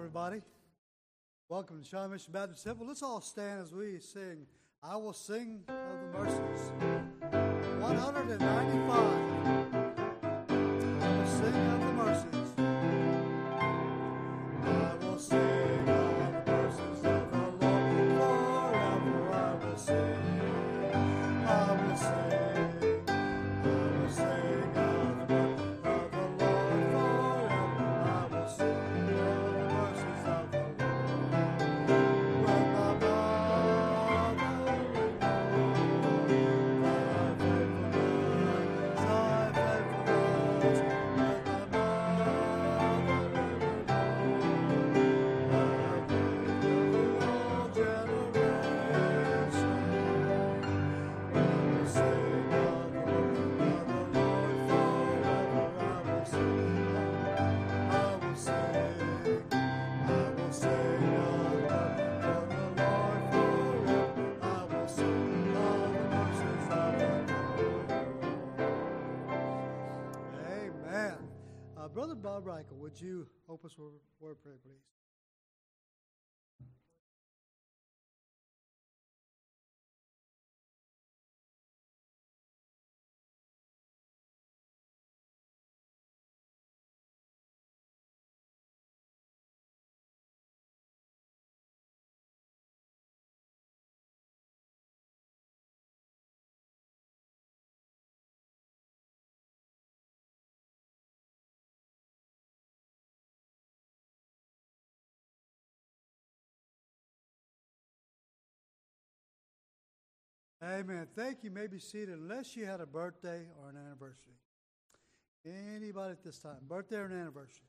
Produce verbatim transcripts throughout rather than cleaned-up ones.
everybody. Welcome to Shawnee Mission Baptist Temple. Let's all stand as we sing, I Will Sing of the Mercies. one ninety-five. I will sing of the mercies. I will sing of the mercies of the Lord forever. I will sing. I will sing. I will sing of the mercies of the Lord forever. I will sing of the mercies of the Lord. When my mother will know thy faithfulness, thy faithfulness. When my mother will know thy faithfulness, all generations. I will sing of the work of the Lord forever. I will sing. I will sing. I will sing of the work of the Lord forever. I will sing of the mercies of the Lord. Amen. Uh, Brother Bob Reichel, would you open us with a word of prayer, please? Amen. Thank you. You may be seated unless you had a birthday or an anniversary. Anybody at this time? Birthday or an anniversary?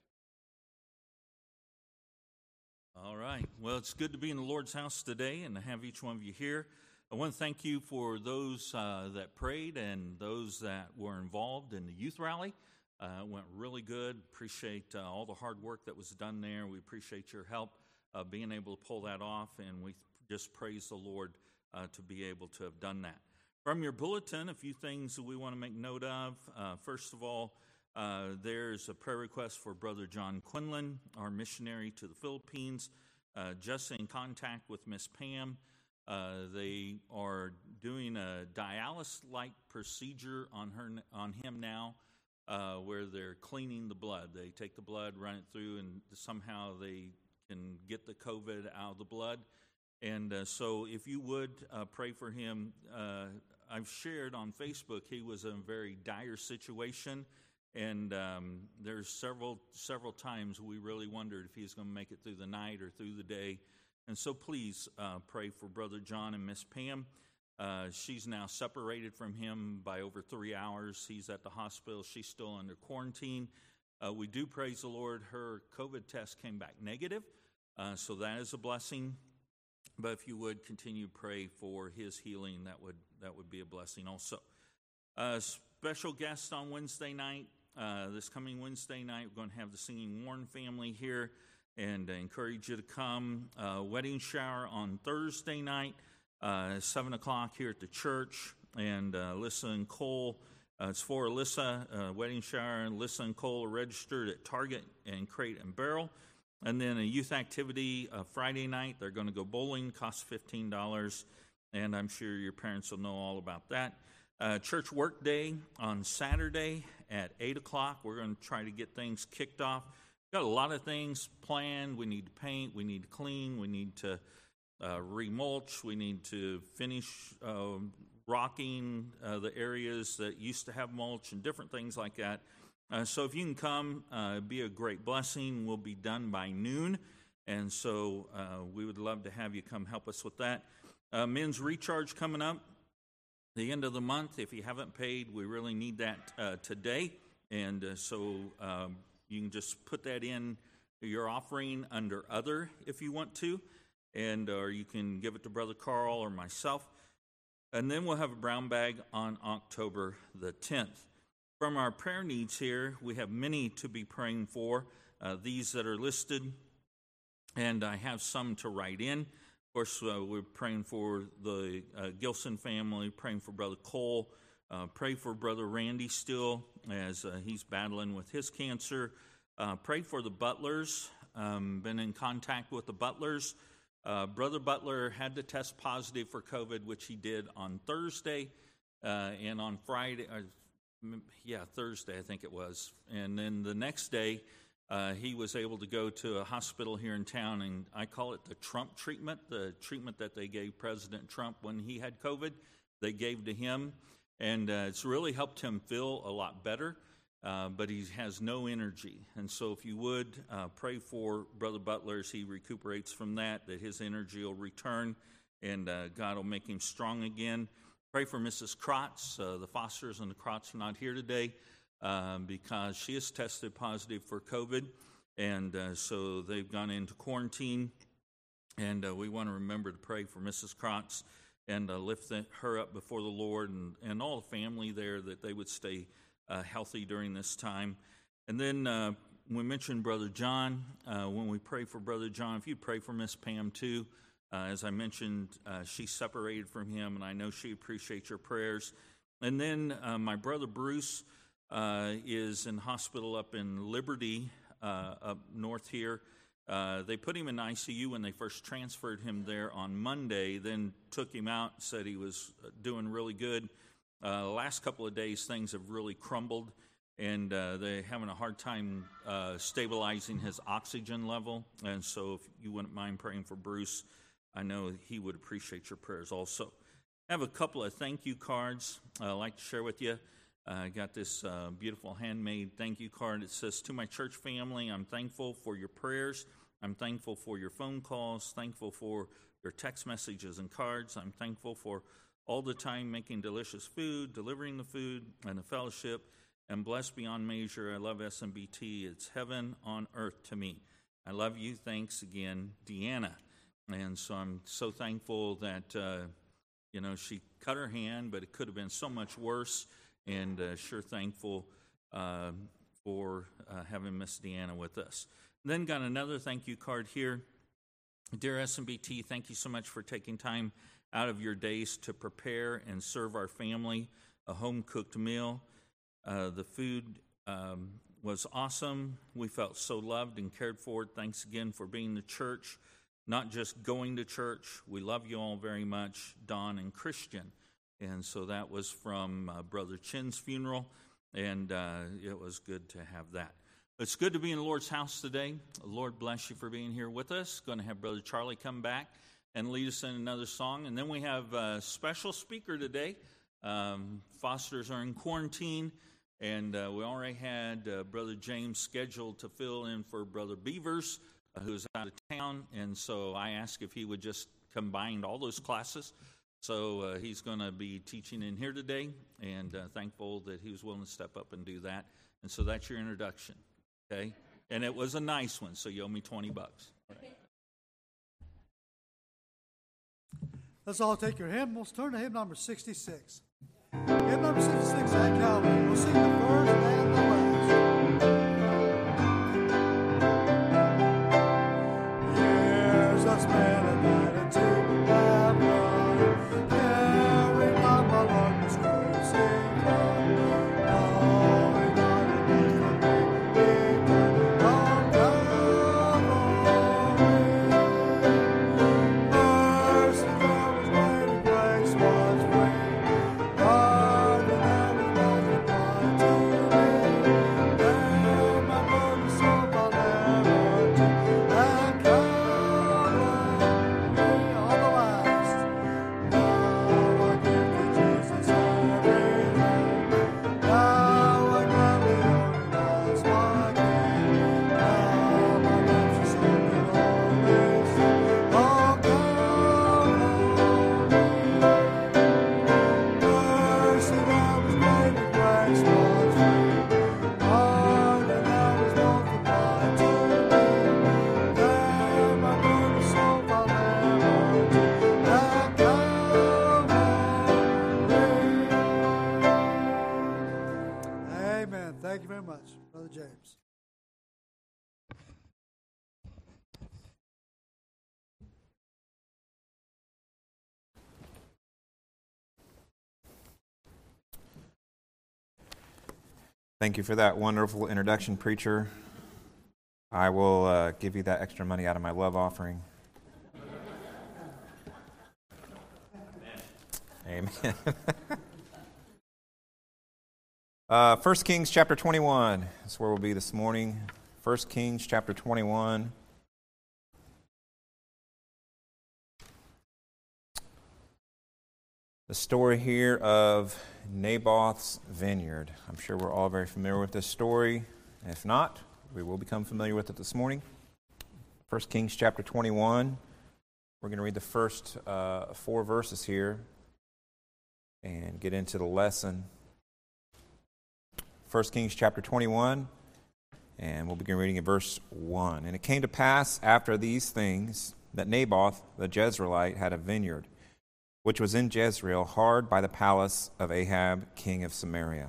All right. Well, it's good to be in the Lord's house today and to have each one of you here. I want to thank you for those uh, that prayed and those that were involved in the youth rally. Uh, it went really good. Appreciate uh, all the hard work that was done there. We appreciate your help uh, being able to pull that off, and we just praise the Lord uh, to be able to have done that. From your bulletin, a few things that we want to make note of. Uh, first of all, Uh, there's a prayer request for Brother John Quinlan, our missionary to the Philippines, uh, just in contact with Miss Pam. Uh, they are doing a dialysis-like procedure on her, on him now, uh, where they're cleaning the blood. They take the blood, run it through, and somehow they can get the COVID out of the blood. And uh, so if you would uh, pray for him, uh, I've shared on Facebook he was in a very dire situation. And um, there's several several times we really wondered if he's going to make it through the night or through the day. And so please uh, pray for Brother John and Miss Pam. Uh, she's now separated from him by over three hours. He's at the hospital. She's still under quarantine. Uh, we do praise the Lord. Her COVID test came back negative, uh, so that is a blessing. But if you would continue to pray for his healing, that would, that would be a blessing also. Uh, special guest on Wednesday night. Uh, this coming Wednesday night, we're going to have the Singing Warren family here, and I encourage you to come. Uh, wedding shower on Thursday night, uh, seven o'clock here at the church, and uh, Alyssa and Cole, uh, it's for Alyssa, uh, wedding shower, and Alyssa and Cole are registered at Target and Crate and Barrel. And then a youth activity uh, Friday night, they're going to go bowling, costs fifteen dollars, and I'm sure your parents will know all about that. Uh, church work day on Saturday at eight o'clock. We're going to try to get things kicked off. Got a lot of things planned. We need to paint. We need to clean. We need to uh, remulch. We need to finish uh, rocking uh, the areas that used to have mulch and different things like that. Uh, so if you can come, uh, it'd be a great blessing. We'll be done by noon. And so uh, we would love to have you come help us with that. Uh, men's recharge coming up. The end of the month, if you haven't paid, we really need that uh, today. And uh, so um, you can just put that in your offering under other if you want to. And or you can give it to Brother Carl or myself. And then we'll have a brown bag on October the tenth. From our prayer needs here, we have many to be praying for. Uh, these that are listed. And I have some to write in. Of course, uh, we're praying for the uh, Gilson family, praying for Brother Cole, uh, pray for Brother Randy still as uh, he's battling with his cancer. Uh, pray for the Butlers, um, been in contact with the Butlers. Uh, Brother Butler had to test positive for COVID, which he did on Thursday, uh, and on Friday, uh, yeah, Thursday I think it was. And then the next day, uh, he was able to go to a hospital here in town, and I call it the Trump treatment, the treatment that they gave President Trump when he had COVID, they gave to him, and uh, it's really helped him feel a lot better. Uh, but he has no energy. And so if you would, uh, pray for Brother Butler as he recuperates from that, that his energy will return and uh, God will make him strong again. Pray for Missus Krotz. Uh, the Fosters and the Krotz are not here today um, because she has tested positive for COVID. And uh, so they've gone into quarantine. And uh, we want to remember to pray for Missus Krotz and uh, lift the, her up before the Lord and, and all the family there, that they would stay Uh, healthy during this time. And then uh, we mentioned Brother John. Uh, when we pray for Brother John, if you pray for Miss Pam too, uh, as I mentioned, uh, she's separated from him, and I know she appreciates your prayers. And then uh, my brother Bruce uh, is in hospital up in Liberty, uh, up north here. Uh, they put him in I C U when they first transferred him there on Monday, then took him out, said he was doing really good. Uh, the last couple of days, things have really crumbled, and uh, they're having a hard time uh, stabilizing his oxygen level. And so if you wouldn't mind praying for Bruce, I know he would appreciate your prayers also. I have a couple of thank you cards uh, I'd like to share with you. Uh, I got this uh, beautiful handmade thank you card. It says, "To my church family, I'm thankful for your prayers. I'm thankful for your phone calls, thankful for your text messages and cards. I'm thankful for all the time making delicious food, delivering the food, and the fellowship, and blessed beyond measure. I love S M B T. It's heaven on earth to me. I love you. Thanks again, Deanna." And so I'm so thankful that, uh, you know, she cut her hand, but it could have been so much worse, and uh, sure thankful uh, for uh, having Miss Deanna with us. Then got another thank you card here. "Dear S M B T, thank you so much for taking time out of your days to prepare and serve our family a home-cooked meal. Uh, the food um, was awesome. We felt so loved and cared for. Thanks again for being the church, not just going to church. We love you all very much, Don and Christian." And so that was from uh, Brother Chin's funeral, and uh, it was good to have that. It's good to be in the Lord's house today. The Lord bless you for being here with us. Going to have Brother Charlie come back and lead us in another song. And then we have a special speaker today. Um, Fosters are in quarantine, and uh, we already had uh, Brother James scheduled to fill in for Brother Beavers, uh, who's out of town. And so I asked if he would just combine all those classes. So uh, he's going to be teaching in here today, and uh, thankful that he was willing to step up and do that. And so that's your introduction, okay? And it was a nice one, so you owe me twenty bucks. All right. Let's all take your hymn. We'll turn to hymn number sixty-six. Hymn number sixty-six at Calvary. We'll sing the first and the last. Years I spent in attitude and run, carrying on my longest crucified, knowing not enough for me, eternal on Calvary. Mercy there was great and grace was free. Pardon there was multiplied to me. There my burden so I'll never do. And Calvary on the last. Now I give to Jesus everything. Now I gladly only lost my gain. Now my life is open always. Oh, mercy that was great and grace was free. Pardon that was multiplied to me. There my burden so I'll never do. And Calvary. Amen. Thank you very much, Brother James. Thank you for that wonderful introduction, preacher. I will uh, give you that extra money out of my love offering. Amen. uh, First Kings chapter twenty-one. That's where we'll be this morning. First Kings chapter twenty-one. The story here of Naboth's vineyard. I'm sure we're all very familiar with this story. If not, we will become familiar with it this morning. First Kings chapter twenty-one. We're going to read the first uh, four verses here and get into the lesson. First Kings chapter twenty-one, and we'll begin reading at verse one. And it came to pass after these things that Naboth the Jezreelite had a vineyard, which was in Jezreel, hard by the palace of Ahab, king of Samaria.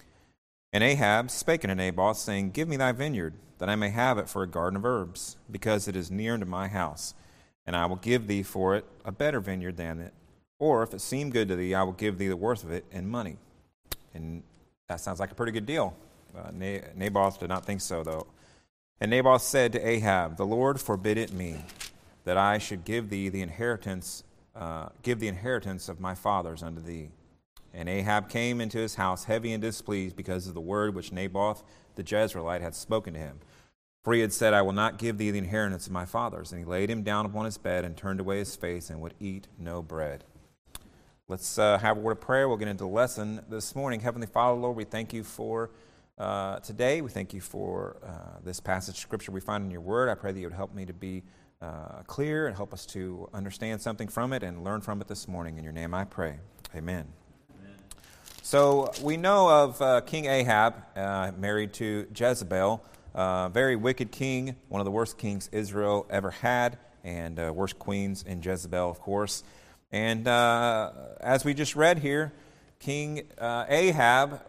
And Ahab spake unto Naboth, saying, Give me thy vineyard, that I may have it for a garden of herbs, because it is near unto my house, and I will give thee for it a better vineyard than it. Or if it seem good to thee, I will give thee the worth of it in money. And that sounds like a pretty good deal. Uh, Naboth did not think so, though. And Naboth said to Ahab, The Lord forbid it me, that I should give thee the inheritance, uh, give the inheritance of my fathers unto thee. And Ahab came into his house heavy and displeased because of the word which Naboth the Jezreelite had spoken to him. For he had said, I will not give thee the inheritance of my fathers. And he laid him down upon his bed and turned away his face and would eat no bread. Let's uh, have a word of prayer. We'll get into the lesson this morning. Heavenly Father, Lord, we thank you for uh, today. We thank you for uh, this passage of Scripture we find in your word. I pray that you would help me to be uh, clear and help us to understand something from it and learn from it this morning. In your name I pray. Amen. Amen. So we know of uh, King Ahab, uh, married to Jezebel, a uh, very wicked king, one of the worst kings Israel ever had, and uh, worst queens in Jezebel, of course. And uh, as we just read here, King uh, Ahab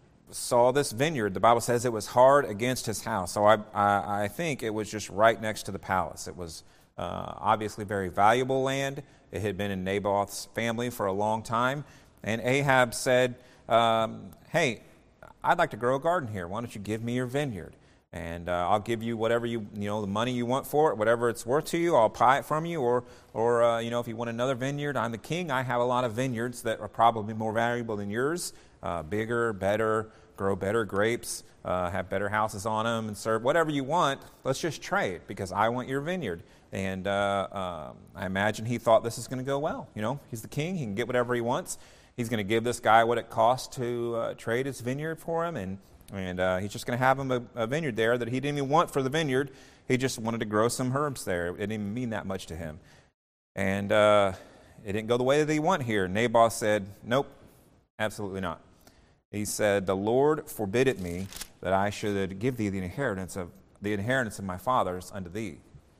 saw this vineyard. The Bible says it was hard against his house. So I, I, I think it was just right next to the palace. It was uh, obviously very valuable land. It had been in Naboth's family for a long time. And Ahab said, um, hey, I'd like to grow a garden here. Why don't you give me your vineyard? And uh, I'll give you whatever you, you know, the money you want for it, whatever it's worth to you, I'll buy it from you. Or, or uh, you know, if you want another vineyard, I'm the king. I have a lot of vineyards that are probably more valuable than yours, uh, bigger, better, grow better grapes, uh, have better houses on them, and serve whatever you want. Let's just trade because I want your vineyard. And uh, um, I imagine he thought this is going to go well. You know, he's the king. He can get whatever he wants. He's going to give this guy what it costs to uh, trade his vineyard for him, and And uh, he's just going to have him a, a vineyard there that he didn't even want for the vineyard. He just wanted to grow some herbs there. It didn't even mean that much to him. And uh, it didn't go the way that he wanted here. Naboth said, nope, absolutely not. He said, the Lord forbid it me that I should give thee the inheritance of the inheritance of my fathers unto thee.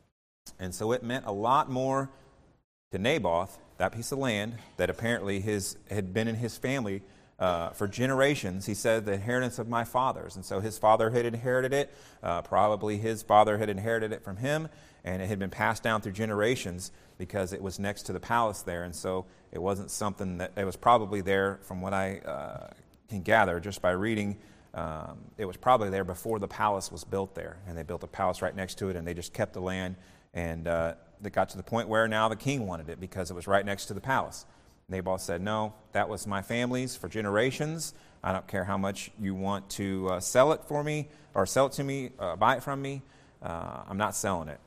And so it meant a lot more to Naboth, that piece of land that apparently his had been in his family Uh, for generations. He said, the inheritance of my fathers. And so his father had inherited it. Uh, probably his father had inherited it from him. And it had been passed down through generations because it was next to the palace there. And so it wasn't something that, it was probably there, from what I uh, can gather just by reading, um, it was probably there before the palace was built there. And they built a palace right next to it, and they just kept the land. And uh, it got to the point where now the king wanted it because it was right next to the palace. Naboth said, no, that was my family's for generations. I don't care how much you want to uh, sell it for me or sell it to me, uh, buy it from me. Uh, I'm not selling it.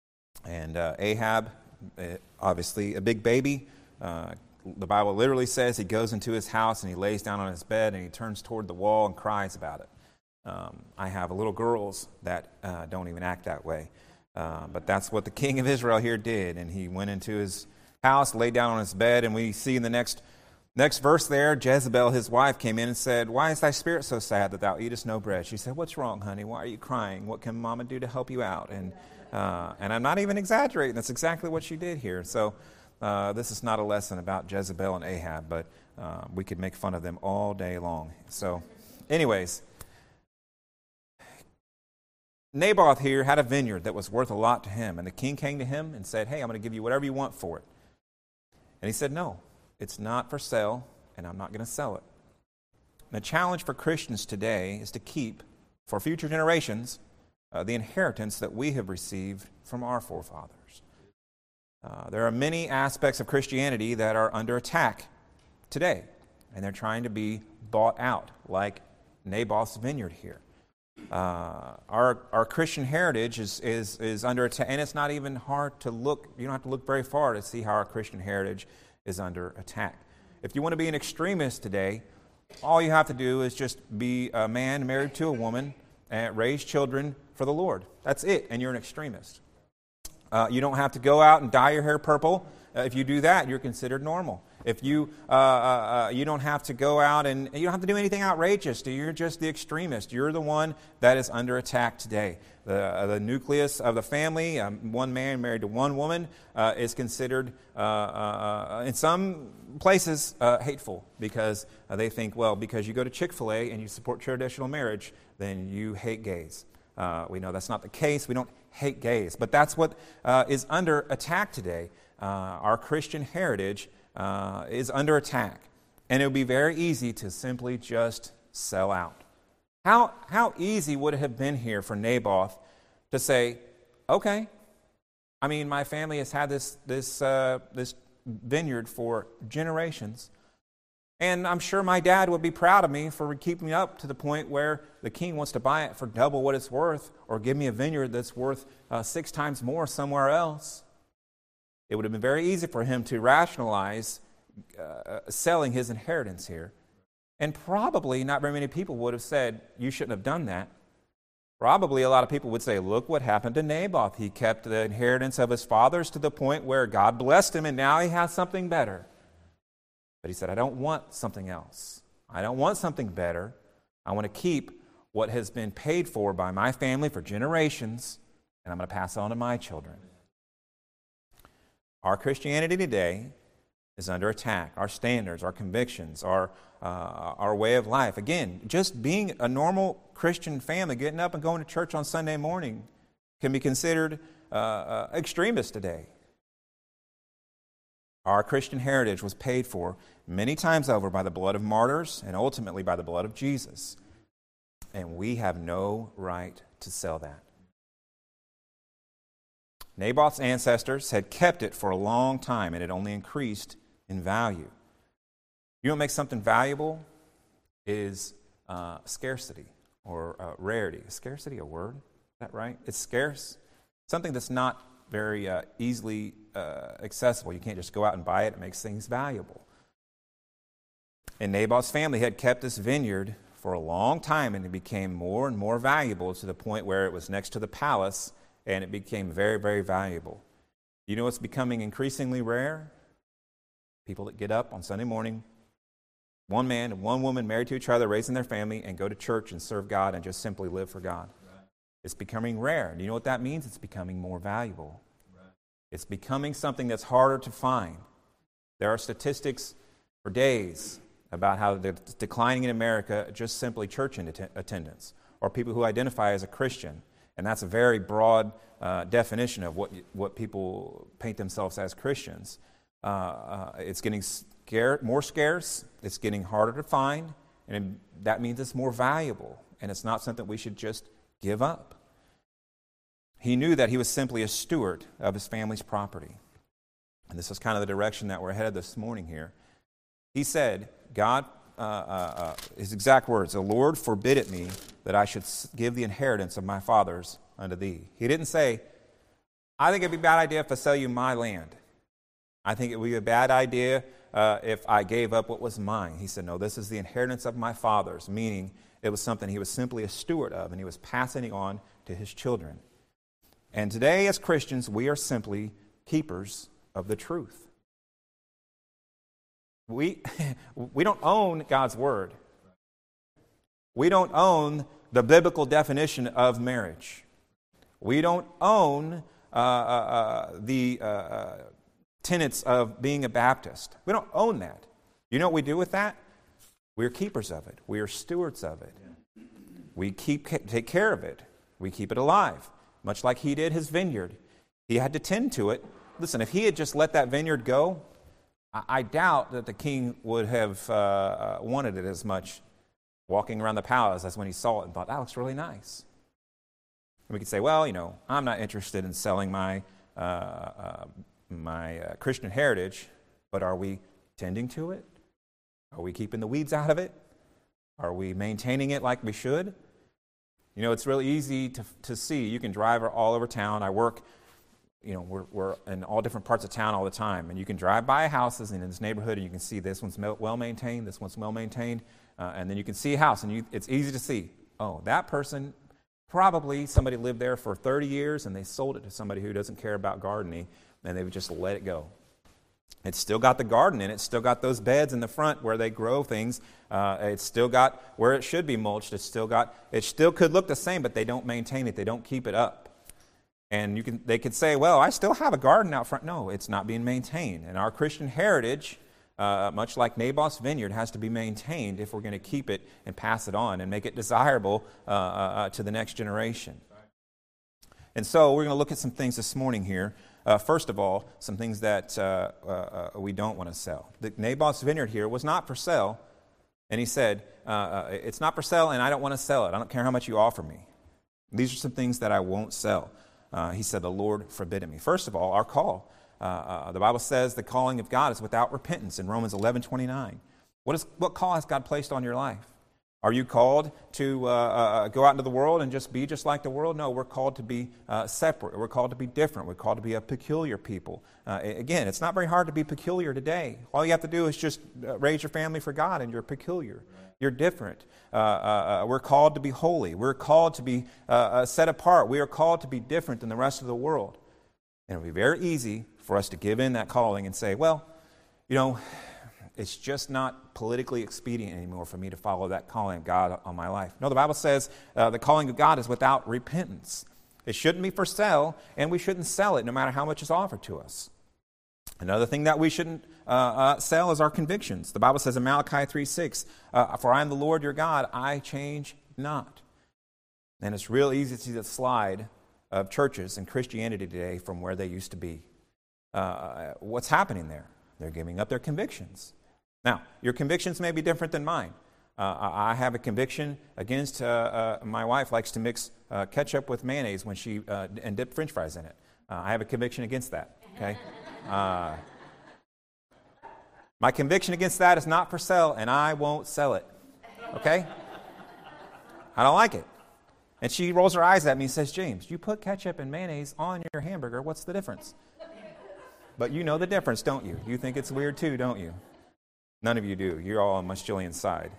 And uh, Ahab, uh, obviously a big baby. Uh, the Bible literally says he goes into his house and he lays down on his bed and he turns toward the wall and cries about it. Um, I have little girls that uh, don't even act that way. Uh, but that's what the king of Israel here did. And he went into his house, laid down on his bed, and we see in the next next verse there, Jezebel, his wife, came in and said, why is thy spirit so sad that thou eatest no bread? She said, what's wrong, honey? Why are you crying? What can Mama do to help you out? And uh, and I'm not even exaggerating. That's exactly what she did here. So uh, this is not a lesson about Jezebel and Ahab, but uh, we could make fun of them all day long. So anyways, Naboth here had a vineyard that was worth a lot to him, and the king came to him and said, hey, I'm going to give you whatever you want for it. And he said, no, it's not for sale, and I'm not going to sell it. And the challenge for Christians today is to keep, for future generations, uh, the inheritance that we have received from our forefathers. Uh, there are many aspects of Christianity that are under attack today, and they're trying to be bought out, like Naboth's vineyard here. Uh, our our Christian heritage is, is, is under attack, and it's not even hard to look. You don't have to look very far to see how our Christian heritage is under attack. If you want to be an extremist today, all you have to do is just be a man married to a woman and raise children for the Lord. That's it, and you're an extremist. Uh, you don't have to go out and dye your hair purple. Uh, if you do that, you're considered normal. If you uh, uh, you don't have to go out and you don't have to do anything outrageous. You're just the extremist. You're the one that is under attack today. The, uh, the nucleus of the family, um, one man married to one woman, uh, is considered uh, uh, in some places uh, hateful because uh, they think, well, because you go to Chick-fil-A and you support traditional marriage, then you hate gays. Uh, we know that's not the case. We don't hate gays. But that's what uh, is under attack today. Uh, our Christian heritage uh, is under attack. And it would be very easy to simply just sell out. How, how easy would it have been here for Naboth to say, okay, I mean, my family has had this, this, uh, this vineyard for generations. And I'm sure my dad would be proud of me for keeping me up to the point where the king wants to buy it for double what it's worth or give me a vineyard that's worth uh, six times more somewhere else. It would have been very easy for him to rationalize uh, selling his inheritance here. And probably not very many people would have said, you shouldn't have done that. Probably a lot of people would say, look what happened to Naboth. He kept the inheritance of his fathers to the point where God blessed him and now he has something better. But he said, I don't want something else. I don't want something better. I want to keep what has been paid for by my family for generations, and I'm going to pass it on to my children. Our Christianity today is under attack. Our standards, our convictions, our, uh, our way of life. Again, just being a normal Christian family, getting up and going to church on Sunday morning can be considered uh, uh, extremist today. Our Christian heritage was paid for many times over by the blood of martyrs and ultimately by the blood of Jesus. And we have no right to sell that. Naboth's ancestors had kept it for a long time and it only increased in value. You know what makes something valuable is uh, scarcity or uh, rarity. Is scarcity a word? Is that right? It's scarce. Something that's not very uh, easily uh, accessible. You can't just go out and buy it. It makes things valuable. And Naboth's family had kept this vineyard for a long time, and it became more and more valuable to the point where it was next to the palace, and it became very, very valuable. You know what's becoming increasingly rare? People that get up on Sunday morning, one man and one woman married to each other, raising their family, and go to church and serve God and just simply live for God. Right. It's becoming rare. Do you know what that means? It's becoming more valuable. Right. It's becoming something that's harder to find. There are statistics for days about how they're declining in America, just simply church attendance, or people who identify as a Christian. And that's a very broad uh, definition of what what people paint themselves as Christians. Uh, uh, it's getting scar- more scarce, it's getting harder to find, and that means it's more valuable, and it's not something we should just give up. He knew that he was simply a steward of his family's property. And this is kind of the direction that we're headed this morning here. He said, God, uh, uh, uh, his exact words, the Lord forbid it me that I should give the inheritance of my fathers unto thee. He didn't say, I think it'd be a bad idea if I sell you my land. I think it would be a bad idea uh, if I gave up what was mine. He said, no, this is the inheritance of my fathers, meaning it was something he was simply a steward of, and he was passing it on to his children. And today, as Christians, we are simply keepers of the truth. We, we don't own God's Word. We don't own the biblical definition of marriage. We don't own uh, uh, uh, the uh, uh, tenets of being a Baptist. We don't own that. You know what we do with that? We're keepers of it. We are stewards of it. We keep take care of it. We keep it alive, much like he did his vineyard. He had to tend to it. Listen, if he had just let that vineyard go, I, I doubt that the king would have uh, wanted it as much walking around the palace as when he saw it and thought, that looks really nice. we can say, well, you know, I'm not interested in selling my, uh, uh, my uh, Christian heritage, but are we tending to it? Are we keeping the weeds out of it? Are we maintaining it like we should? You know, it's really easy to to see. You can drive all over town. I work, you know, we're, we're in all different parts of town all the time. And you can drive by houses in this neighborhood and you can see this one's well-maintained, this one's well-maintained. Uh, and then you can see a house and you, it's easy to see, oh, that person, probably somebody lived there for thirty years and they sold it to somebody who doesn't care about gardening and they would just let it go. It's still got the garden in it. It's still got those beds in the front where they grow things. Uh, it's still got where it should be mulched. It's still got. It still could look the same, but they don't maintain it. They don't keep it up. And you can. They could say, "Well, I still have a garden out front." No, it's not being maintained. And our Christian heritage, uh, much like Naboth's vineyard, has to be maintained if we're going to keep it and pass it on and make it desirable uh, uh, to the next generation. And so we're going to look at some things this morning here. Uh, first of all, some things that uh, uh, uh, we don't want to sell. The Naboth's vineyard here was not for sale, and he said, uh, uh, it's not for sale, and I don't want to sell it. I don't care how much you offer me. These are some things that I won't sell. Uh, he said, the Lord forbid me. First of all, our call. Uh, uh, the Bible says the calling of God is without repentance in Romans eleven twenty-nine. What is what call has God placed on your life? Are you called to uh, uh, go out into the world and just be just like the world? No, we're called to be uh, separate. We're called to be different. We're called to be a peculiar people. Uh, again, it's not very hard to be peculiar today. All you have to do is just uh, raise your family for God and you're peculiar. You're different. Uh, uh, uh, we're called to be holy. We're called to be uh, uh, set apart. We are called to be different than the rest of the world. And it will be very easy for us to give in that calling and say, well, you know, it's just not politically expedient anymore for me to follow that calling of God on my life. No, the Bible says uh, the calling of God is without repentance. It shouldn't be for sale, and we shouldn't sell it no matter how much is offered to us. Another thing that we shouldn't uh, uh, sell is our convictions. The Bible says in Malachi three six, uh, for I am the Lord your God, I change not. And it's real easy to see the slide of churches and Christianity today from where they used to be. Uh, what's happening there? They're giving up their convictions. Now, your convictions may be different than mine. Uh, I have a conviction against, uh, uh, my wife likes to mix uh, ketchup with mayonnaise when she, uh, and dip French fries in it. Uh, I have a conviction against that, okay? Uh, my conviction against that is not for sale, and I won't sell it, okay? I don't like it. And she rolls her eyes at me and says, James, you put ketchup and mayonnaise on your hamburger, what's the difference? But you know the difference, don't you? You think it's weird too, don't you? None of you do. You're all on Muskillian's side.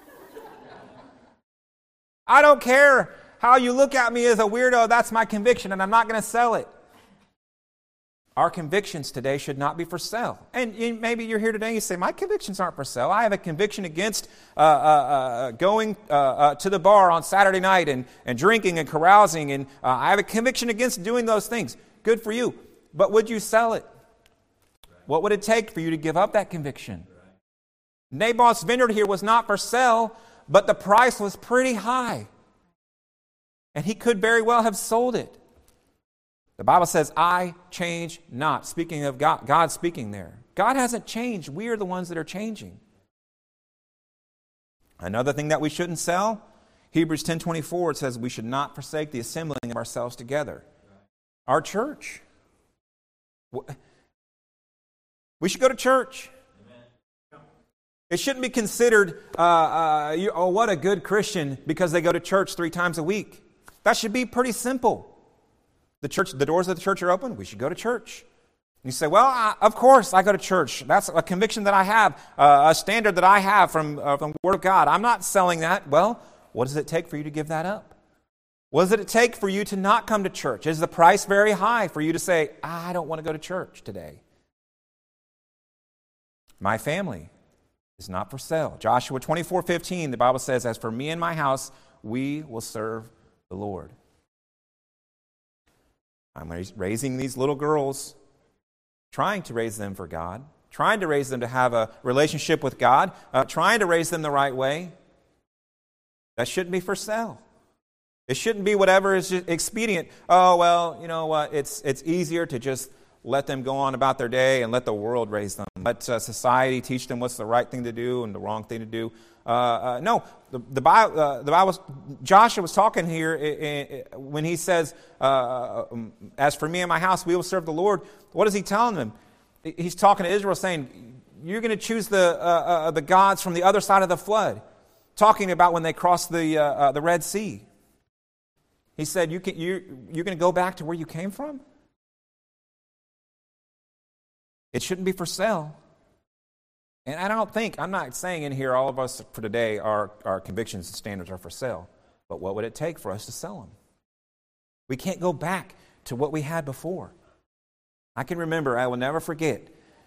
I don't care how you look at me as a weirdo. That's my conviction, and I'm not going to sell it. Our convictions today should not be for sale. And you, maybe you're here today and you say, my convictions aren't for sale. I have a conviction against uh, uh, uh, going uh, uh, to the bar on Saturday night and, and drinking and carousing. And uh, I have a conviction against doing those things. Good for you. But would you sell it? What would it take for you to give up that conviction? Naboth's vineyard here was not for sale, but the price was pretty high. And he could very well have sold it. The Bible says, I change not. Speaking of God, God speaking there. God hasn't changed. We are the ones that are changing. Another thing that we shouldn't sell, Hebrews ten twenty-four, it says we should not forsake the assembling of ourselves together. Our church. We should go to church. It shouldn't be considered, uh, uh, you, oh, what a good Christian because they go to church three times a week. That should be pretty simple. The church, the doors of the church are open. We should go to church. And you say, well, I, of course I go to church. That's a conviction that I have, uh, a standard that I have from, uh, from the Word of God. I'm not selling that. Well, what does it take for you to give that up? What does it take for you to not come to church? Is the price very high for you to say, I don't want to go to church today? My family is not for sale. Joshua twenty-four fifteen, the Bible says, as for me and my house, we will serve the Lord. I'm raising these little girls, trying to raise them for God, trying to raise them to have a relationship with God, uh, trying to raise them the right way. That shouldn't be for sale. It shouldn't be whatever is expedient. Oh, well, you know what, it's it's easier to just let them go on about their day and let the world raise them. Let uh, society teach them what's the right thing to do and the wrong thing to do. Uh, uh, no, the, the Bible, uh, the Bible, Joshua was talking here in, in, when he says, uh, as for me and my house, we will serve the Lord. What is he telling them? He's talking to Israel saying, you're going to choose the, uh, uh, the gods from the other side of the flood. Talking about when they crossed the, uh, uh, the Red Sea. He said, you can, you, you're going to go back to where you came from? It shouldn't be for sale. And I don't think, I'm not saying in here all of us for today, our, our convictions and standards are for sale. But what would it take for us to sell them? We can't go back to what we had before. I can remember, I will never forget,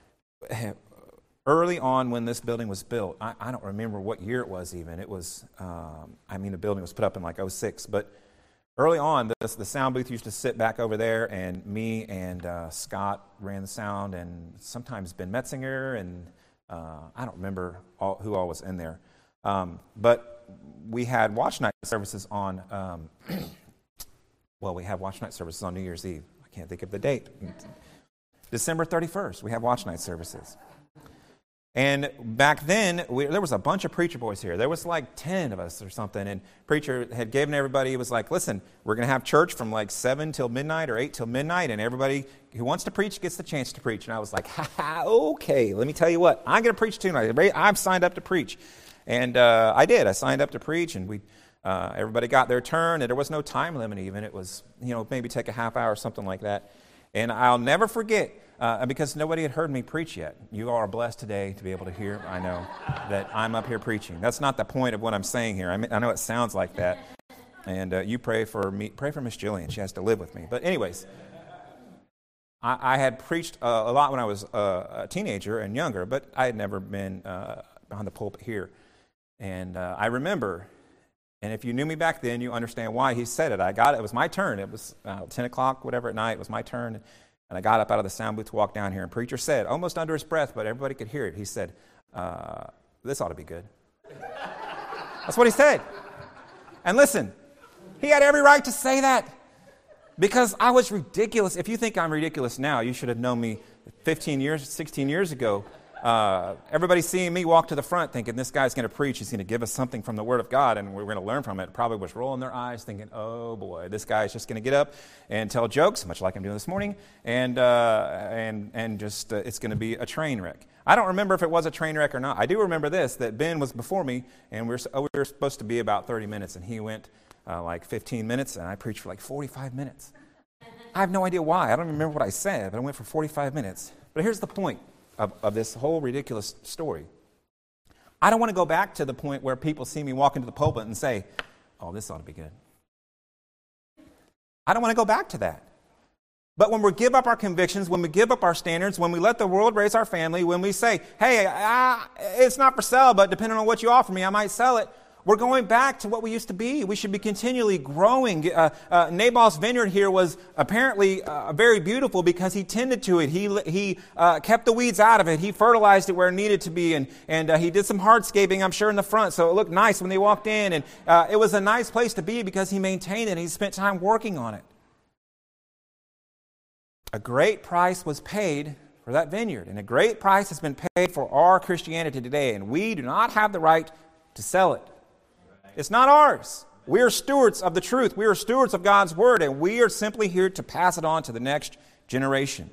early on when this building was built, I, I don't remember what year it was even. It was, um, I mean, the building was put up in like oh six, but early on, the, the sound booth used to sit back over there, and me and uh, Scott ran the sound, and sometimes Ben Metzinger, and uh, I don't remember all, who all was in there. Um, but we had watch night services on, um, well, we have watch night services on New Year's Eve. I can't think of the date. December thirty-first, we have watch night services. And back then, we, there was a bunch of preacher boys here. There was like ten of us or something. And preacher had given everybody, he was like, listen, we're going to have church from like seven till midnight or eight till midnight. And everybody who wants to preach gets the chance to preach. And I was like, ha ha, okay, let me tell you what. I'm going to preach tonight. I've signed up to preach. And uh, I did. I signed up to preach. And we, uh, everybody got their turn. And there was no time limit even. It was, you know, maybe take a half hour or something like that. And I'll never forget, uh, because nobody had heard me preach yet. You all are blessed today to be able to hear, I know, that I'm up here preaching. That's not the point of what I'm saying here. I mean, I know it sounds like that. And uh, you pray for me, pray for Miss Jillian. She has to live with me. But anyways, I, I had preached uh, a lot when I was uh, a teenager and younger, but I had never been uh, behind the pulpit here. And uh, I remember, and if you knew me back then, you understand why he said it. I got it. It was my turn. It was uh, ten o'clock, whatever at night. It was my turn. And I got up out of the sound booth to walk down here. And preacher said, almost under his breath, but everybody could hear it. He said, uh, this ought to be good. That's what he said. And listen, he had every right to say that because I was ridiculous. If you think I'm ridiculous now, you should have known me fifteen years, sixteen years ago. Uh, everybody seeing me walk to the front thinking this guy's going to preach, he's going to give us something from the Word of God and we're going to learn from it, probably was rolling their eyes thinking, oh boy, this guy's just going to get up and tell jokes, much like I'm doing this morning, and uh, and and just uh, it's going to be a train wreck. I don't remember if it was a train wreck or not. I do remember this, that Ben was before me, and we were, we were supposed to be about thirty minutes, and he went uh, like fifteen minutes, and I preached for like forty-five minutes. I have no idea why. I don't remember what I said, but I went for forty-five minutes. But here's the point Of, of this whole ridiculous story. I don't want to go back to the point where people see me walk into the pulpit and say, oh, this ought to be good. I don't want to go back to that. But when we give up our convictions, when we give up our standards, when we let the world raise our family, when we say, hey, I, it's not for sale, but depending on what you offer me, I might sell it, we're going back to what we used to be. We should be continually growing. Uh, uh, Naboth's vineyard here was apparently uh, very beautiful because he tended to it. He he uh, kept the weeds out of it. He fertilized it where it needed to be, and and uh, he did some hardscaping, I'm sure, in the front, so it looked nice when they walked in. And uh, it was a nice place to be because he maintained it and he spent time working on it. A great price was paid for that vineyard, and a great price has been paid for our Christianity today, and we do not have the right to sell it. It's not ours. We are stewards of the truth. We are stewards of God's Word, and we are simply here to pass it on to the next generation.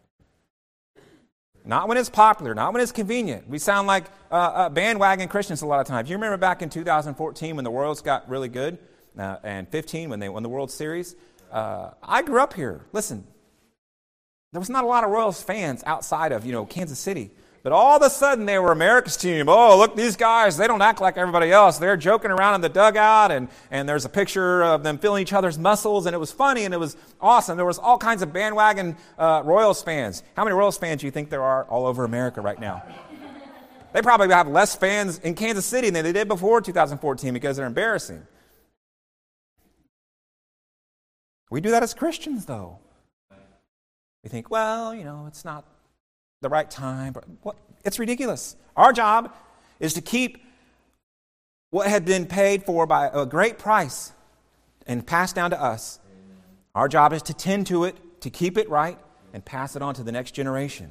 Not when it's popular, not when it's convenient. We sound like uh, uh, bandwagon Christians a lot of times. You remember back in two thousand fourteen when the Royals got really good, uh, and fifteen when they won the World Series? Uh, I grew up here. Listen, there was not a lot of Royals fans outside of, you know, Kansas City. But all of a sudden, they were America's team. Oh, look, these guys, they don't act like everybody else. They're joking around in the dugout, and, and there's a picture of them feeling each other's muscles, and it was funny, and it was awesome. There was all kinds of bandwagon uh, Royals fans. How many Royals fans do you think there are all over America right now? They probably have less fans in Kansas City than they did before two thousand fourteen because they're embarrassing. We do that as Christians, though. We think, well, you know, it's not the right time. But what? It's ridiculous. Our job is to keep what had been paid for by a great price and passed down to us. Our job is to tend to it, to keep it right, and pass it on to the next generation.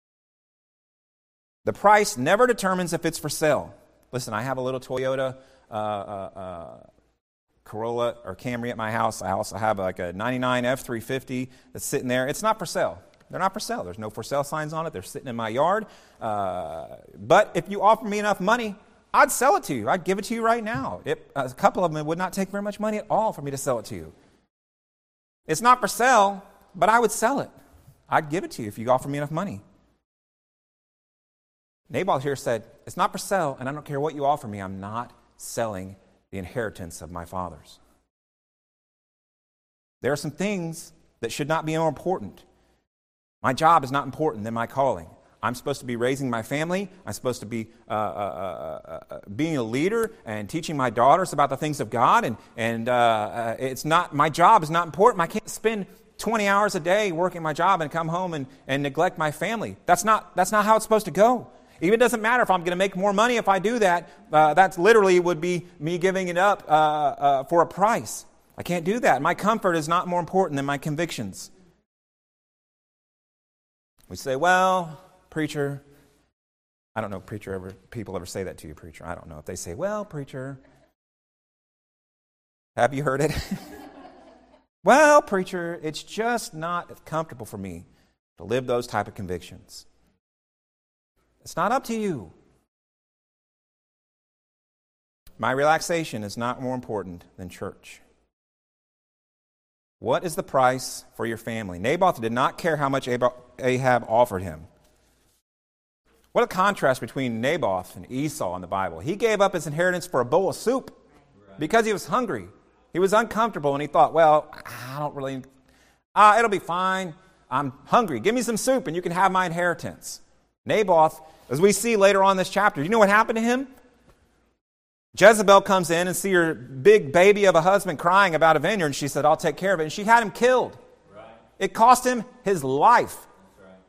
The price never determines if it's for sale. Listen, I have a little Toyota uh, uh, uh, Corolla or Camry at my house. I also have like a ninety-nine F three fifty that's sitting there. It's not for sale. They're not for sale. There's no for sale signs on it. They're sitting in my yard. Uh, but if you offer me enough money, I'd sell it to you. I'd give it to you right now. It, a couple of them, it would not take very much money at all for me to sell it to you. It's not for sale, but I would sell it. I'd give it to you if you offer me enough money. Nabal here said, it's not for sale, and I don't care what you offer me. I'm not selling the inheritance of my fathers. There are some things that should not be more important. My job is not important than my calling. I'm supposed to be raising my family. I'm supposed to be uh, uh, uh, uh, being a leader and teaching my daughters about the things of God. And and uh, uh, it's not my job is not important. I can't spend twenty hours a day working my job and come home and, and neglect my family. That's not that's not how it's supposed to go. Even doesn't matter if I'm going to make more money if I do that. Uh, that's literally would be me giving it up uh, uh, for a price. I can't do that. My comfort is not more important than my convictions. We say, well, preacher, I don't know if preacher ever, people ever say that to you, preacher. I don't know if they say, well, preacher, have you heard it? Well, preacher, it's just not comfortable for me to live those type of convictions. It's not up to you. My relaxation is not more important than church. What is the price for your family? Naboth did not care how much Ahab offered him. What a contrast between Naboth and Esau in the Bible. He gave up his inheritance for a bowl of soup because he was hungry. He was uncomfortable, and he thought, well, I don't really, uh, it'll be fine. I'm hungry. Give me some soup, and you can have my inheritance. Naboth, as we see later on in this chapter, you know what happened to him? Jezebel comes in and sees her big baby of a husband crying about a vineyard, and she said, I'll take care of it. And she had him killed. Right. It cost him his life. That's right.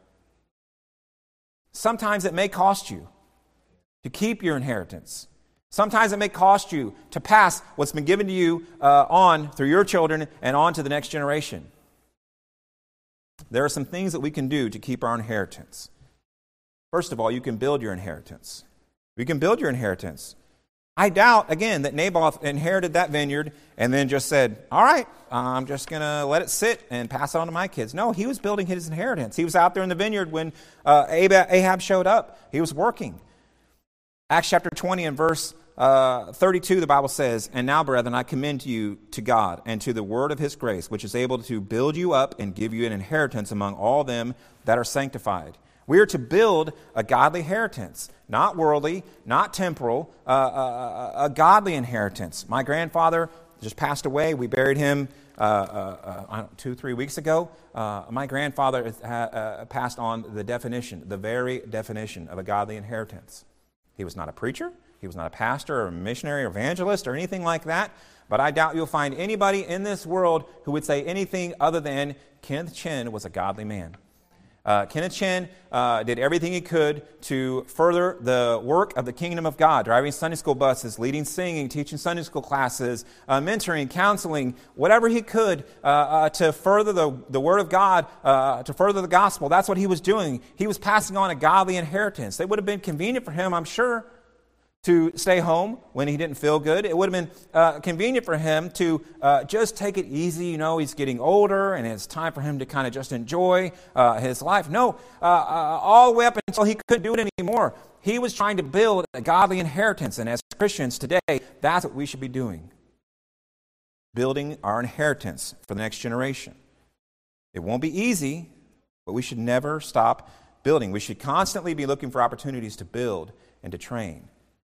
Sometimes it may cost you to keep your inheritance. Sometimes it may cost you to pass what's been given to you uh, on through your children and on to the next generation. There are some things that we can do to keep our inheritance. First of all, you can build your inheritance. You can build your inheritance. I doubt, again, that Naboth inherited that vineyard and then just said, all right, I'm just going to let it sit and pass it on to my kids. No, he was building his inheritance. He was out there in the vineyard when uh, Ahab showed up. He was working. Acts chapter twenty and verse uh, thirty-two, the Bible says, and now, brethren, I commend you to God and to the word of his grace, which is able to build you up and give you an inheritance among all them that are sanctified. We are to build a godly inheritance, not worldly, not temporal, uh, a, a godly inheritance. My grandfather just passed away. We buried him uh, uh, uh, two, three weeks ago. Uh, my grandfather uh, uh, passed on the definition, the very definition of a godly inheritance. He was not a preacher. He was not a pastor or a missionary or evangelist or anything like that. But I doubt you'll find anybody in this world who would say anything other than Kenneth Chin was a godly man. Uh, Kenneth Chin uh, did everything he could to further the work of the kingdom of God, driving Sunday school buses, leading singing, teaching Sunday school classes, uh, mentoring, counseling, whatever he could uh, uh, to further the, the word of God, uh, to further the gospel. That's what he was doing. He was passing on a godly inheritance. It would have been convenient for him, I'm sure, to stay home when he didn't feel good. It would have been uh, convenient for him to uh, just take it easy. You know, he's getting older, and it's time for him to kind of just enjoy uh, his life. No, uh, uh, all the way up until he couldn't do it anymore. He was trying to build a godly inheritance, and as Christians today, that's what we should be doing. Building our inheritance for the next generation. It won't be easy, but we should never stop building. We should constantly be looking for opportunities to build and to train.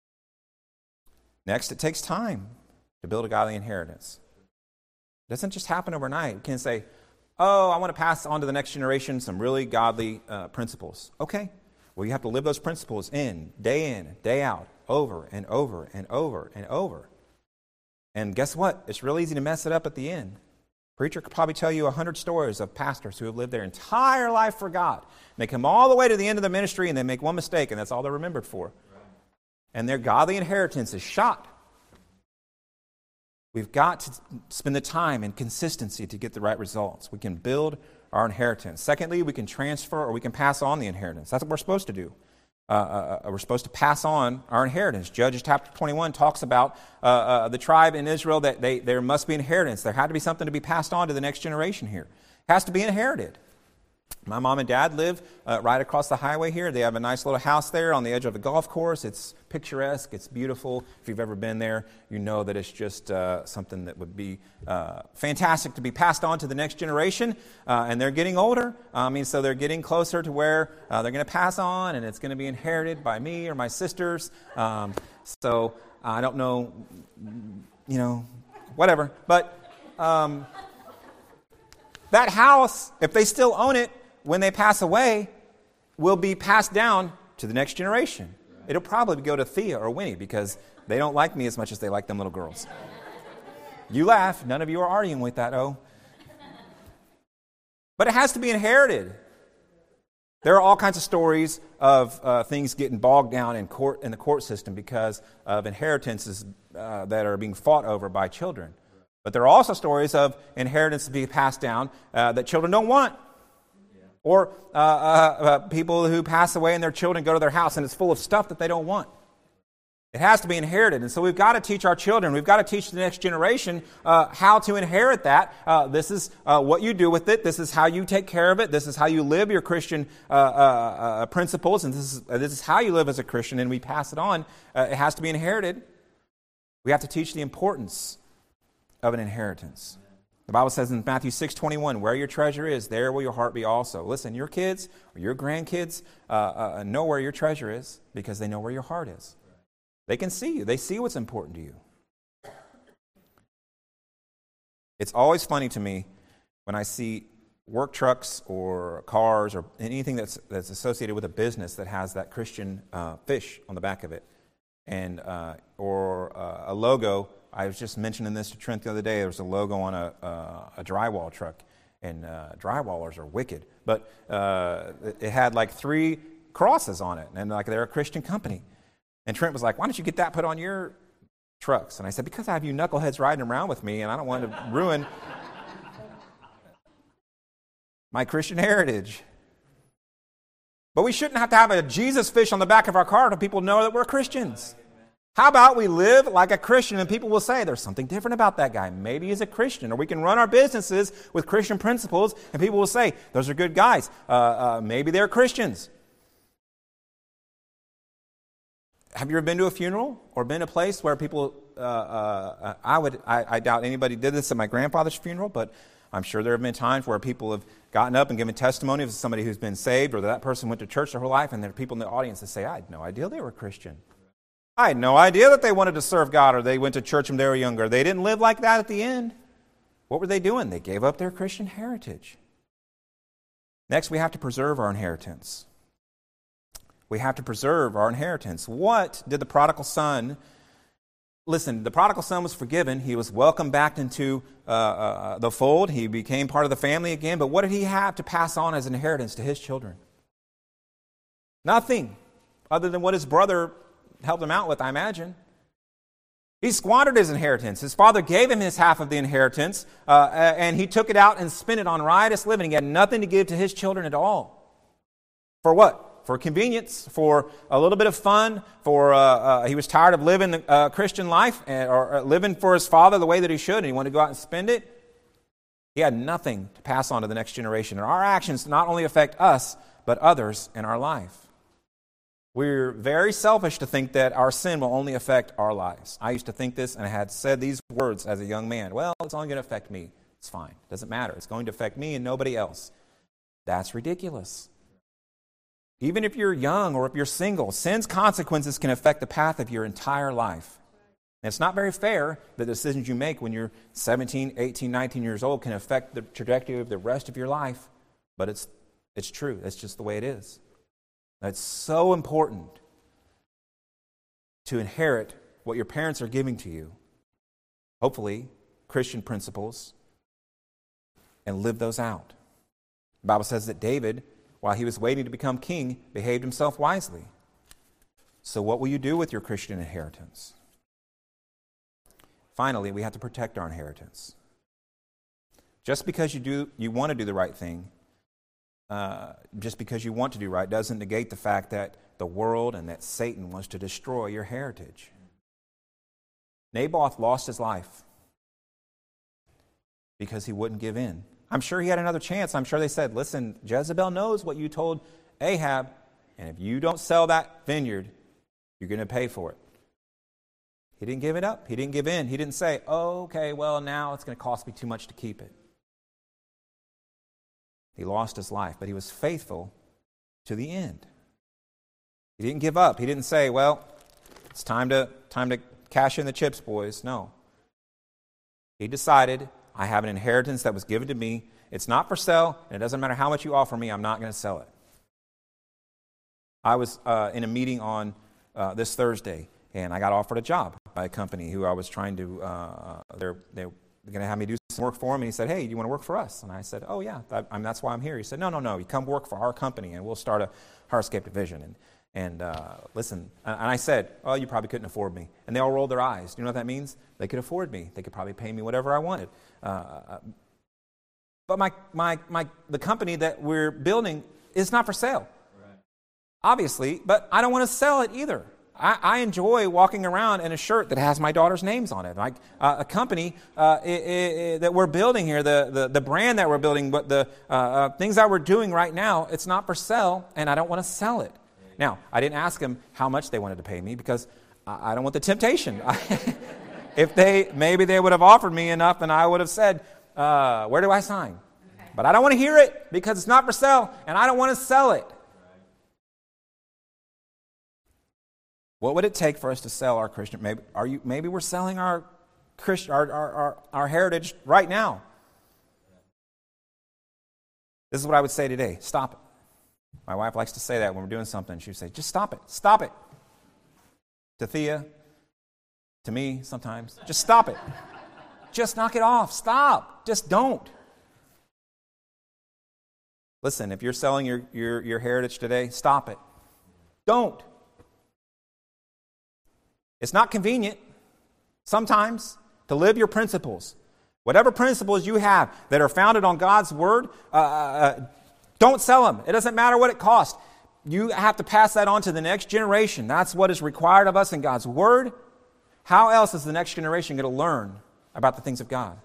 Next, it takes time to build a godly inheritance. It doesn't just happen overnight. You can't say, oh, I want to pass on to the next generation some really godly uh, principles. Okay. Well, you have to live those principles in, day in, day out, over and over and over and over. And guess what? It's real easy to mess it up at the end. Preacher could probably tell you a hundred stories of pastors who have lived their entire life for God. And they come all the way to the end of the ministry and they make one mistake, and that's all they're remembered for. And their godly inheritance is shot. We've got to spend the time and consistency to get the right results. We can build our inheritance. Secondly, we can transfer or we can pass on the inheritance. That's what we're supposed to do. Uh, uh, we're supposed to pass on our inheritance. Judges chapter twenty-one talks about uh, uh, the tribe in Israel that they, there must be inheritance. There had to be something to be passed on to the next generation here. It has to be inherited. My mom and dad live uh, right across the highway here. They have a nice little house there on the edge of a golf course. It's picturesque. It's beautiful. If you've ever been there, you know that it's just uh, something that would be uh, fantastic to be passed on to the next generation. Uh, and they're getting older. I mean, so they're getting closer to where uh, they're going to pass on, and it's going to be inherited by me or my sisters. Um, so I don't know, you know, whatever. But um, that house, if they still own it, when they pass away, will be passed down to the next generation. It'll probably go to Thea or Winnie because they don't like me as much as they like them little girls. You laugh. None of you are arguing with that, oh. But it has to be inherited. There are all kinds of stories of uh, things getting bogged down in court in the court system because of inheritances uh, that are being fought over by children. But there are also stories of inheritance to be passed down uh, that children don't want. Or uh, uh, uh, people who pass away and their children go to their house and it's full of stuff that they don't want. It has to be inherited. And so we've got to teach our children, we've got to teach the next generation uh, how to inherit that. Uh, this is uh, what you do with it. This is how you take care of it. This is how you live your Christian uh, uh, uh, principles. And this is, uh, this is how you live as a Christian, and we pass it on. Uh, it has to be inherited. We have to teach the importance of an inheritance. The Bible says in Matthew six twenty-one, where your treasure is, there will your heart be also. Listen, your kids or your grandkids uh, uh, know where your treasure is because they know where your heart is. They can see you. They see what's important to you. It's always funny to me when I see work trucks or cars or anything that's that's associated with a business that has that Christian uh, fish on the back of it, and uh, or uh, a logo. I was just mentioning this to Trent the other day. There was a logo on a, uh, a drywall truck, and uh, drywallers are wicked. But uh, it, it had like three crosses on it, and like they're a Christian company. And Trent was like, "Why don't you get that put on your trucks?" And I said, "Because I have you knuckleheads riding around with me, and I don't want to ruin my Christian heritage." But we shouldn't have to have a Jesus fish on the back of our car so people know that we're Christians. How about we live like a Christian and people will say there's something different about that guy. Maybe he's a Christian. Or we can run our businesses with Christian principles and people will say those are good guys. Uh, uh, maybe they're Christians. Have you ever been to a funeral or been to a place where people, uh, uh, I would, I, I doubt anybody did this at my grandfather's funeral, but I'm sure there have been times where people have gotten up and given testimony of somebody who's been saved or that person went to church their whole life, and there are people in the audience that say, I had no idea they were Christian. I had no idea that they wanted to serve God or they went to church when they were younger. They didn't live like that at the end. What were they doing? They gave up their Christian heritage. Next, we have to preserve our inheritance. We have to preserve our inheritance. What did the prodigal son... Listen, the prodigal son was forgiven. He was welcomed back into uh, uh, the fold. He became part of the family again. But what did he have to pass on as an inheritance to his children? Nothing other than what his brother helped him out with, I imagine. He squandered his inheritance. His father gave him his half of the inheritance, uh, and he took it out and spent it on riotous living. He had nothing to give to his children at all. For what? For convenience, for a little bit of fun, for uh, uh, he was tired of living the uh, Christian life, and, or, or living for his father the way that he should, and he wanted to go out and spend it. He had nothing to pass on to the next generation. And our actions not only affect us, but others in our life. We're very selfish to think that our sin will only affect our lives. I used to think this, and I had said these words as a young man. Well, it's only going to affect me. It's fine. It doesn't matter. It's going to affect me and nobody else. That's ridiculous. Even if you're young or if you're single, sin's consequences can affect the path of your entire life. And it's not very fair that the decisions you make when you're seventeen, eighteen, nineteen years old can affect the trajectory of the rest of your life. But it's it's true. That's just the way it is. It's so important to inherit what your parents are giving to you. Hopefully, Christian principles, and live those out. The Bible says that David, while he was waiting to become king, behaved himself wisely. So what will you do with your Christian inheritance? Finally, we have to protect our inheritance. Just because you do, you want to do the right thing uh, just because you want to do right doesn't negate the fact that the world and that Satan wants to destroy your heritage. Naboth lost his life because he wouldn't give in. I'm sure he had another chance. I'm sure they said, listen, Jezebel knows what you told Ahab, and if you don't sell that vineyard, you're going to pay for it. He didn't give it up. He didn't give in. He didn't say, oh, okay, well, now it's going to cost me too much to keep it. He lost his life, but he was faithful to the end. He didn't give up. He didn't say, well, it's time to time to cash in the chips, boys. No. He decided, I have an inheritance that was given to me. It's not for sale, and it doesn't matter how much you offer me, I'm not going to sell it. I was uh, in a meeting on uh, this Thursday, and I got offered a job by a company who I was trying to, uh, they're, they're going to have me do some work for him. And he said, hey, do you want to work for us? And I said, oh, yeah, that, I mean, that's why I'm here. He said, no, no, no, you come work for our company, and we'll start a Hardscape division. And And uh, listen, and I said, oh, you probably couldn't afford me. And they all rolled their eyes. Do you know what that means? They could afford me. They could probably pay me whatever I wanted. Uh, but my, my, my, the company that we're building is not for sale. Right. Obviously, but I don't want to sell it either. I, I enjoy walking around in a shirt that has my daughter's names on it. Like uh, a company uh, it, it, that we're building here, the, the, the brand that we're building, but the uh, uh, things that we're doing right now, it's not for sale, and I don't want to sell it. Now, I didn't ask them how much they wanted to pay me because I, I don't want the temptation. If they, maybe they would have offered me enough and I would have said, uh, where do I sign? Okay. But I don't want to hear it because it's not for sale and I don't want to sell it. What would it take for us to sell our Christian? Maybe, are you, maybe we're selling our, Christ, our, our, our, our heritage right now. This is what I would say today. Stop it. My wife likes to say that when we're doing something. She would say, just stop it. Stop it. To Thea, to me sometimes. Just stop it. Just knock it off. Stop. Just don't. Listen, if you're selling your, your, your heritage today, stop it. Don't. It's not convenient sometimes to live your principles. Whatever principles you have that are founded on God's Word, uh, uh, don't sell them. It doesn't matter what it costs. You have to pass that on to the next generation. That's what is required of us in God's Word. How else is the next generation going to learn about the things of God?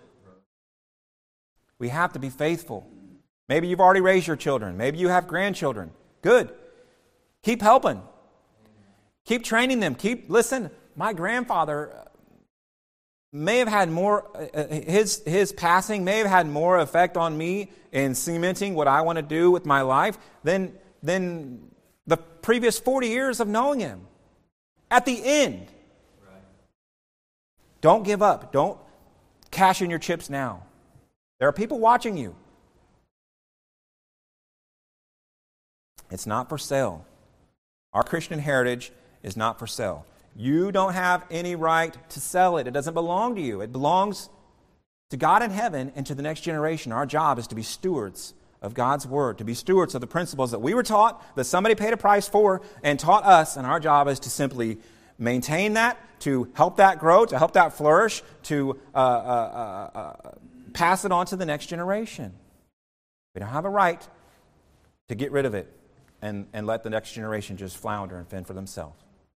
We have to be faithful. Maybe you've already raised your children. Maybe you have grandchildren. Good. Keep helping. Keep training them. Keep, listen, my grandfather may have had more, uh, his his passing may have had more effect on me in cementing what I want to do with my life than, than the previous forty years of knowing him. At the end. Right. Don't give up. Don't cash in your chips now. There are people watching you. It's not for sale. Our Christian heritage is not for sale. You don't have any right to sell it. It doesn't belong to you. It belongs to God in heaven and to the next generation. Our job is to be stewards of God's Word, to be stewards of the principles that we were taught, that somebody paid a price for and taught us, and our job is to simply maintain that, to help that grow, to help that flourish, to uh, uh, uh, uh, pass it on to the next generation. We don't have a right to get rid of it and, and let the next generation just flounder and fend for themselves.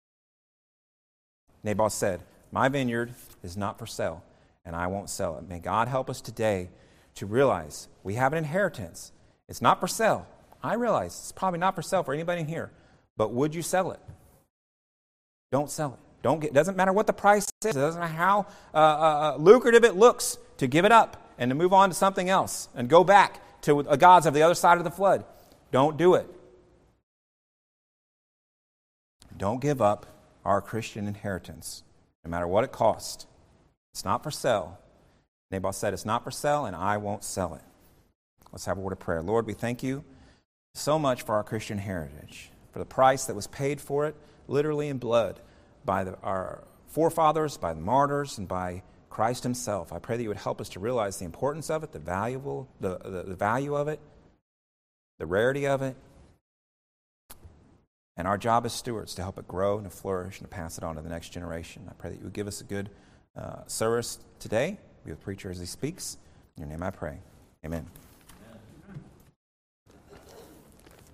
Naboth said, my vineyard is not for sale, and I won't sell it. May God help us today to realize we have an inheritance. It's not for sale. I realize it's probably not for sale for anybody in here, but would you sell it? Don't sell it. Don't get. It doesn't matter what the price is. It doesn't matter how uh, uh, lucrative it looks to give it up and to move on to something else and go back to the gods of the other side of the flood. Don't do it. Don't give up our Christian inheritance, no matter what it costs. It's not for sale. Naboth said, it's not for sale, and I won't sell it. Let's have a word of prayer. Lord, we thank you so much for our Christian heritage, for the price that was paid for it, literally in blood, by the, our forefathers, by the martyrs, and by Christ himself. I pray that you would help us to realize the importance of it, the valuable, the, the, the value of it, the rarity of it. And our job as stewards to help it grow and to flourish and to pass it on to the next generation. I pray that you would give us a good uh, service today. Be with the preacher as he speaks. In your name I pray. Amen.